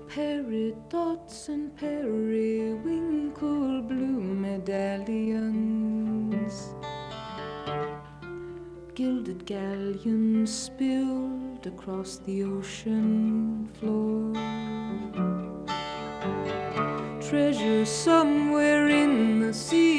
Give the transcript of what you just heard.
Peridots and periwinkle blue medallions, gilded galleons spilled across the ocean floor. Treasure somewhere in the sea